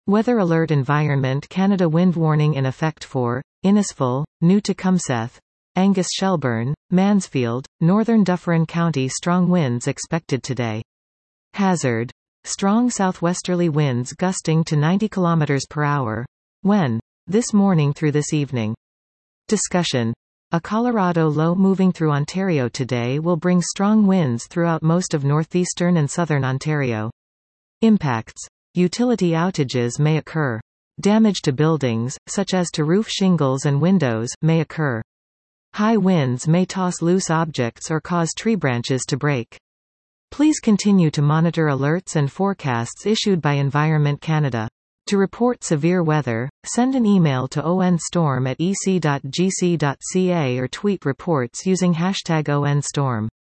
Weather Alert Environment Canada wind warning in effect for Innisfil, New Tecumseth, Angus Shelburne, Mansfield, Northern Dufferin County. Strong winds expected today. Hazard. Strong southwesterly winds gusting to 90 km per hour. When? This morning through this evening. Discussion. A Colorado low moving through Ontario today will bring strong winds throughout most of northeastern and southern Ontario. Impacts. Utility outages may occur. Damage to buildings, such as to roof shingles and windows, may occur. High winds may toss loose objects or cause tree branches to break. Please continue to monitor alerts and forecasts issued by Environment Canada. To report severe weather, send an email to onstorm@ec.gc.ca or tweet reports using #ONStorm.